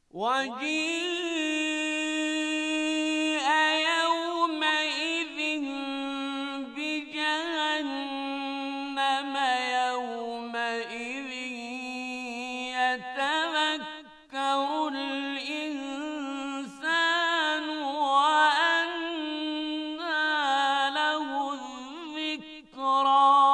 وجيء يومئذ بجهنم يومئذ يتذكر الإنسان وأنى له الذكرى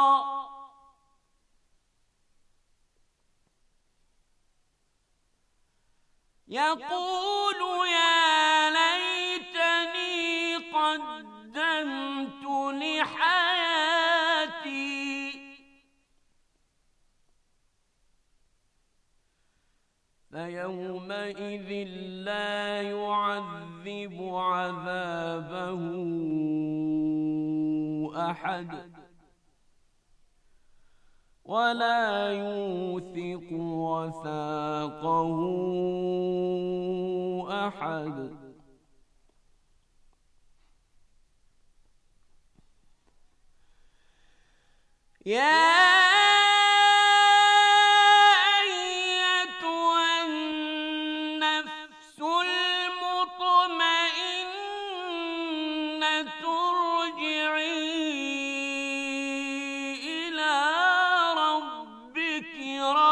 يقول يا ليتني قدمت لحياتي فيومئذ لا يعذب عذابه أحد ولا يوثق وثاقه أحد يا أيتها النفس المطمئنة ارجعي إلى ربك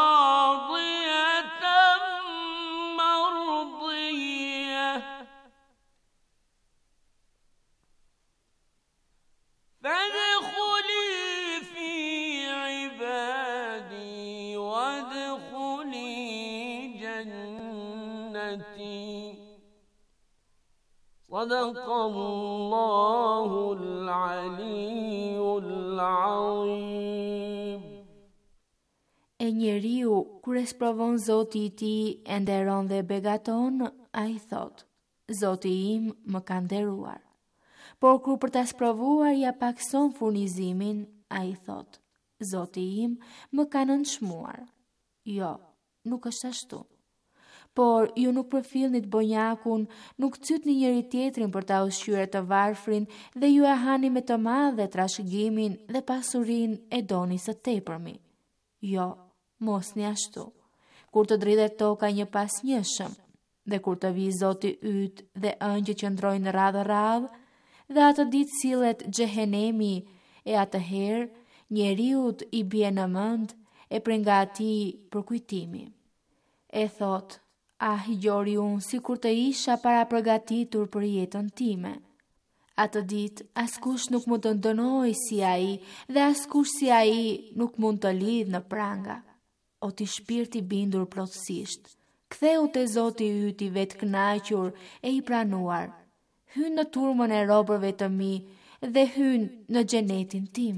راضية مرضية فادخلي في عبادي وادخلي جنتي صدق الله العلي العظيم. E njeriu, kur e sprovon Zoti I tij e nderon dhe begaton, ai thot: Zoti im më ka nderuar. Por kur për ta sprovuar ja pakson furnizimin, ai thot: Zoti im më ka nënçmuar. Jo, nuk është ashtu. Por ju nuk përfillni të bonjakun, nuk cytni njëri tjetrin për ta ushqyer të varfrin dhe ju e hani me të madhe trashëgimin dhe pasurinë e doni së tepërmi. Jo, mos një ashtu. Kur të dridhet toka një pas njëshëm, dhe kur të vi Zoti yt dhe ëngjë që ndrojnë radhë, dhe atë ditë sillet xhehenemi, e atëherë njeriut I bie në mend e prej nga atij përkujtimi. E thot: Ah, gjori unë si kur të isha para përgatitur për jetën time. Atë ditë, askush nuk mund të ndënoj si ai dhe askush si ai nuk mund të lidh në pranga. O ti shpirti bindur plotësisht, ktheu te Zoti yt I vetë kënaqur e I pranuar. Hyn në turmën e robërve të mi dhe hyn në xhenetin tim.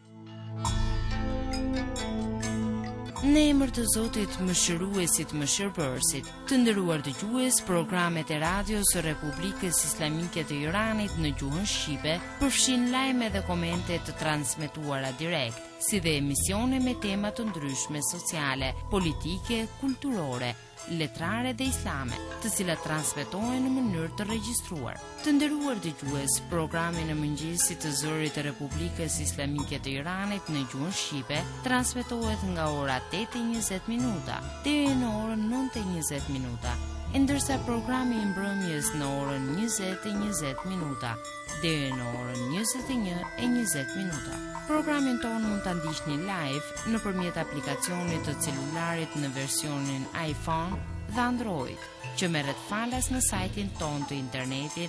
Në emër të Zotit Mëshiruesit Mëshirbërësit, të nderuar dëgjues, programet e radios së Republikës Islamike të Iranit në gjuhën shqipe përfshin lajme dhe komente të transmetuara direkt, si dhe emisione me tema të ndryshme sociale, politike, kulturore, letrare dhe islame, të cilat transmetohen në mënyrë të regjistruar. Të nderuar dëgjues, programi në mëngjesit të zërit të Republikës Islamike të Iranit në gjuhën shqipe transmetohet nga ora 8:20 minuta deri në orën 9:20 minuta, ndërsa programi I mbrëmjes në orën 20:20 minuta deri në orën 21:20 minuta. Programin tonë mund ta ndiqni live nëpërmjet aplikacionit të celularit në versionin iPhone dhe Android, që merret falas në sajtin tonë të internetit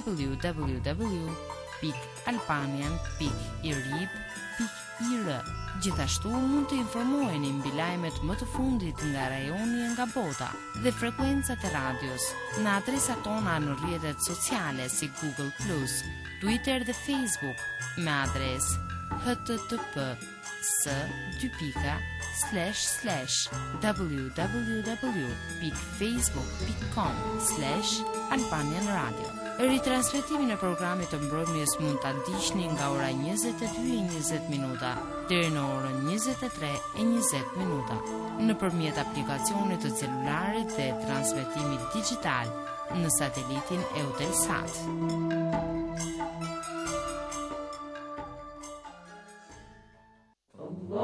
www.albanian.irib.ir. Gjithashtu mund të informoheni mbi lajmet më të fundit nga rajoni e nga bota dhe frekuencat e radios në adresat tona në rrjetet sociale si Google+, Twitter dhe Facebook me adresë http://www.facebook.com/albanianradio. Ritransmetimin e programit të mbrëmjes mund ta ndiqni nga ora 22:20 minuta deri në orën 23:20 minuta nëpërmjet aplikacionit të celularit dhe transmetimit digjital në satelitin Eutelsat.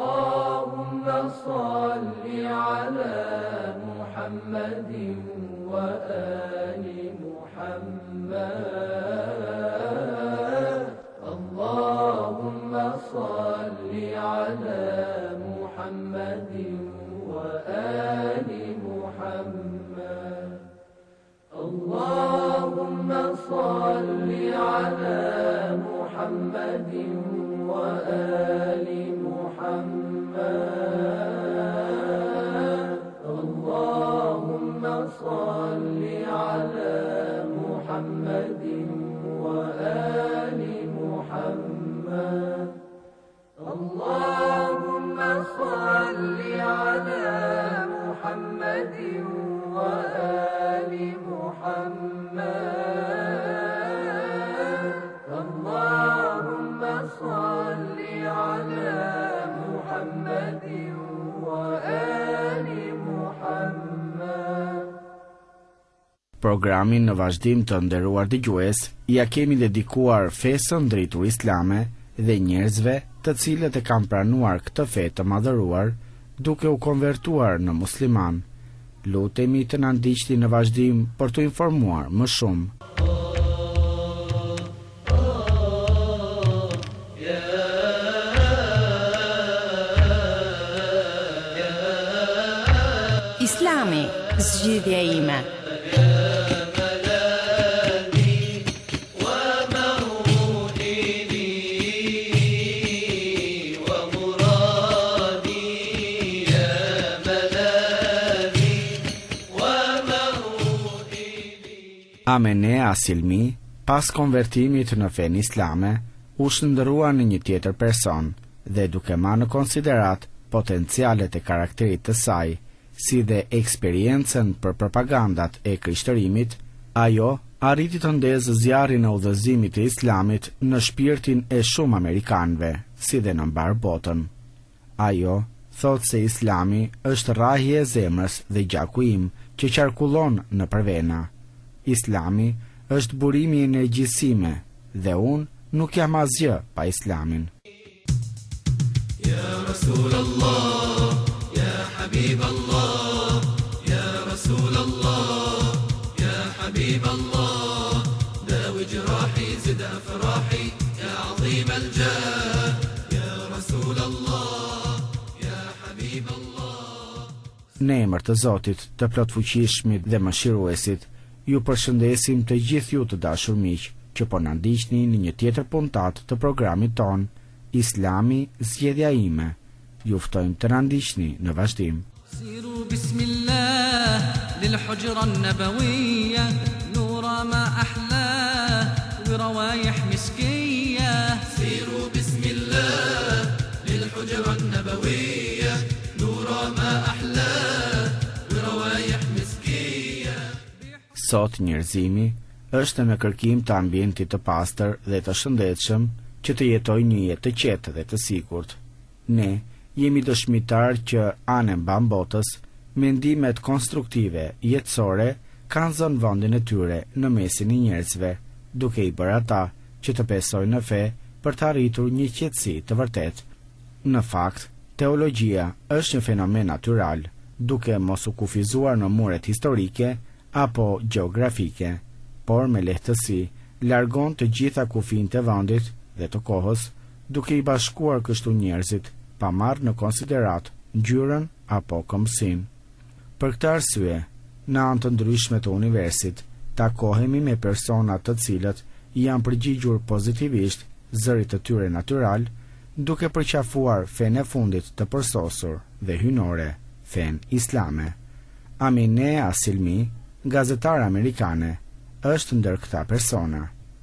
Allahumma salli ala Muhammadin وآل محمد اللهم صل على محمد وآل محمد اللهم صل على محمد وآل محمد اللهم صل على محمد وآل محمد اللهم صل على محمد وآل محمد اللهم صل على محمد وآل محمد. Programin në vazhdim të nderuar dëgjues, ja kemi dedikuar fesën drejtur islame dhe njerëzve të cilët e kanë pranuar këtë fe të madhëruar duke u konvertuar në musliman. Lutemi të na ndiqni në vazhdim për të informuar më shumë. Islami, zgjidhja ime. Amene Asilmi, pas konvertimit në fen islame, u shndërrua në një tjetër person dhe duke marrë në konsiderat potencialet e karakterit të saj, si dhe eksperiencën për propagandat e krishtërimit, ajo arriti të ndezë zjarrin e udhëzimit të islamit në shpirtin e shumë amerikanëve, si dhe në mbar botën. Ajo thot se islami është rrahje e zemrës dhe gjaku im që qarkullon në përvena. Islami është burimi i energjisime dhe unë nuk jam asgjë pa islamin. Ya Rasulallah, ya Habiballah, ya Rasulallah, ya Habiballah, dawi jrahi zid afrahi, ya azim al-jah, ya Rasulallah, ya Habiballah. Në emër të Zotit, të plotfuqishmit dhe mëshiruesit, ju përshëndesim të gjithë ju të dashur miq që po na ndiqni në një tjetër puntat të programit ton Islami, zgjedhja ime. Ju ftojmë të na ndiqni në vazhdim. Siru bismillah lil hujra an-nabawiyya nura ma ahla wa rawaih miskiyya. Siru bismillah lil hujra an-nabawiyya nura ma ahla wa rawaih miskiyya. Sot njerëzimi është në kërkim të ambientit të pastër dhe të shëndetshëm që të jetojë një jetë të qetë dhe të sigurt. Ne jemi dëshmitar që anë mban botës, mendimet konstruktive jetësore kanë zënë vendin e tyre në mesin e njerëzve, duke i bërë ata që të besojnë në fe për të arritur një qetësi të vërtetë. Në fakt, teologjia është një fenomen natyral, duke mos u kufizuar në muret historike apo gjeografike, por me lehtësi largon të gjitha kufijtë të vendit dhe të kohës, duke i bashkuar kështu njerëzit pa marrë në konsiderat ngjyrën apo kombësinë. Për këtë arsye, në anë të ndryshme të universit, takohemi me persona të cilët janë përgjigjur pozitivisht zërit të tyre natyral, duke përqafuar fen e fundit të përsosur dhe hynore, fen islame. Amine Asilmi, gazetare amerikane, është ndër këta persona.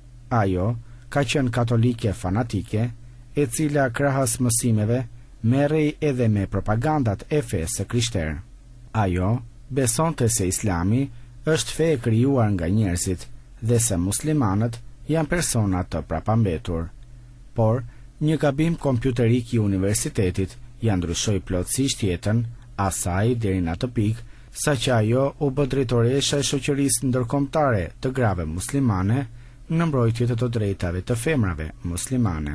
Ajo ka qenë katolike fanatike, e cila krahas mësimeve merrej edhe me propagandat e fesë së krishterë. Ajo besonte se Islami është fe e krijuar nga njerëzit dhe se muslimanët janë persona të prapambetur. Por një gabim kompjuterik i universitetit ja ndryshoi plotësisht jetën asaj deri në atë pikë sa që ajo u bë drejtoresha e shoqërisë ndërkombëtare të grave muslimane në mbrojtje të drejtave të femrave muslimane.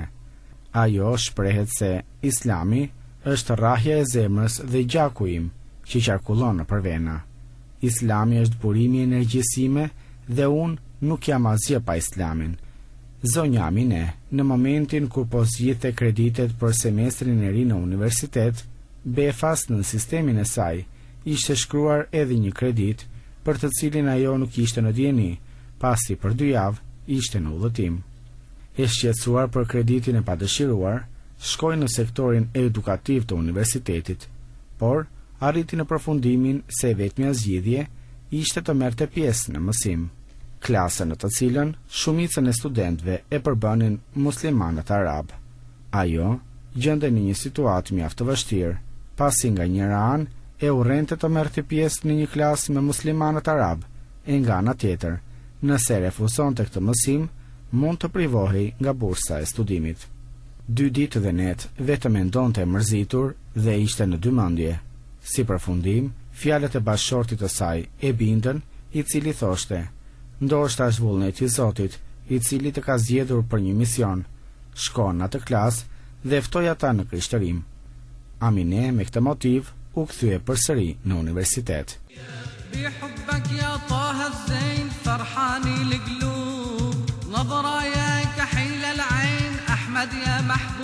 Ajo shprehet se Islami është rrahja e zemrës dhe gjaku im që qarkullon nëpër vena. Islami është burimi i energjisime dhe unë nuk jam asgjë pa Islamin. Zonja Amine, në momentin kur po zgjidhte kreditet për semestrin e ri në universitet, Befas në sistemin e saj ishte shkruar edhe një kredit për të cilin ajo nuk ishte në dieni, pasi për 2 javë ishte në udhëtim. E shqetësuar për kreditin e padëshiruar, shkoi në sektorin edukativ të universitetit, por arriti në përfundimin se vetmja zgjidhje ishte të merrte pjesë në mësim, klasën në të cilën shumicën e studentëve e përbënin muslimanët arab. Ajo gjendej në një situatë mjaft të vështirë, pasi nga njëra anë e urrente të merrte pjesë në një klasë me muslimanët arab, e nga ana tjetër, nëse refuzonte këtë mësim, mund të privohej nga bursa e studimit. 2 ditë dhe net vetëm mendonte e mërzitur dhe ishte në dymendje. Si përfundim, fjalët e bashkëshortit të saj e bindën, i cili thoshte: "Ndoshta është vullneti i Zotit, i cili të ka zgjedhur për një mision. Shko në atë klasë dhe ftoj ata në krishtërim." Amine me këtë motiv u kthye përsëri në universitet. بحبك يا طه الزين فرحاني القلوب نظرة يا كحيل العين أحمد يا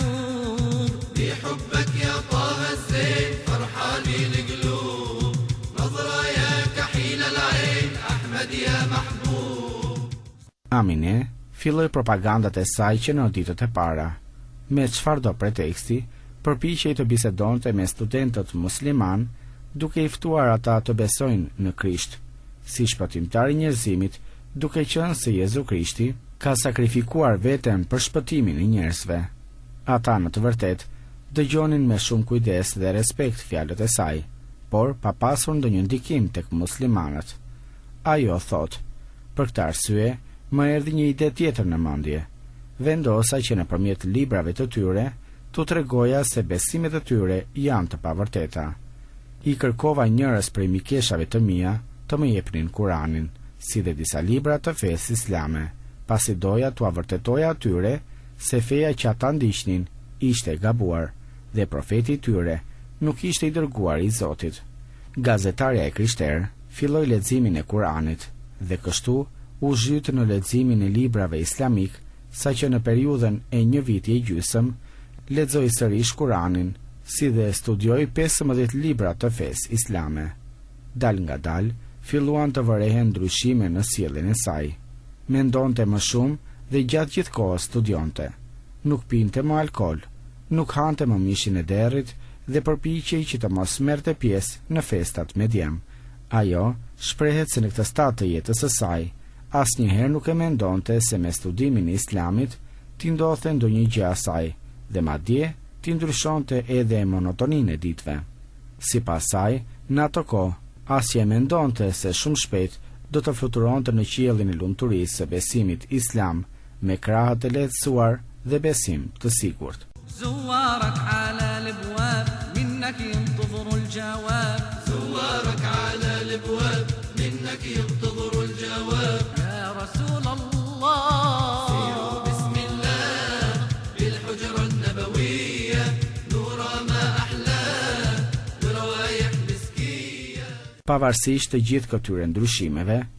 محبوب بحبك يا طه الزين فرحاني القلوب نظرة يا كحيل العين أحمد يا محبوب. Amine filloi propagandat e saj që në ditët e para. Me çfarëdo preteksti, përpiqej të bisedonte me studentët musliman, duke i ftuar ata të besojnë në Krisht, si shpëtimtar i njerëzimit, duke qenë se Jezu Krishti ka sakrifikuar veten për shpëtimin e njerëzve. Ata në të vërtetë dëgjonin me shumë kujdes dhe respekt fjalët e saj, por pa pasur ndonjë ndikim tek muslimanët. Ajo thot: "Për këtë arsye, më erdhi një ide tjetër në mendje. Vendosa që nëpërmjet librave të tyre t'u tregoja se besimet e tyre janë të pavërteta. I kërkova njërës prej mikeshave të mia të më jepnin Kuranin, si dhe disa libra të fesë islame, pasi doja t'u avërtetoja atyre se feja që ata ndiqnin ishte e gabuar dhe profeti i tyre nuk ishte i dërguar i Zotit." Gazetarja e krishterë filloi leximin e Kuranit dhe kështu u zhyt në leximin e librave islamik, saqë në periudhën e 1 viti e gjysmë lexoi sërish Kuranin, si dhe studioi 15 libra të fesë islame. Dal nga dal, filluan të vërehen ndryshime në sjelljen e saj. Mendonte më shumë dhe gjatë gjithë kohës studionte. Nuk pinte më alkool, nuk hante më mishin e derrit dhe përpiqej që të mos merrte pjesë në festat me djem. Ajo shprehet se në këtë stad të jetës së saj, asnjëherë nuk e mendonte se me studimin e islamit t'i ndodhte ndonjë gjë asaj, dhe madje t'i ndryshonte edhe monotoninë e ditëve. Sipas saj, në ato kohë, asnjë e mendonte se shumë shpejt do të fluturonte në qiellin e lumturisë së besimit islam me krahët e lehtësuar dhe besim të sigurt. زوارك على الابواب منك ينتظر الجواب زوارك على الابواب منك ينتظر الجواب يا رسول الله سيروا بسم الله بالحجرة النبوية نورا ما أحلاه بروايح مسكية. Pavarësisht të gjithë këtyre ndryshimeve,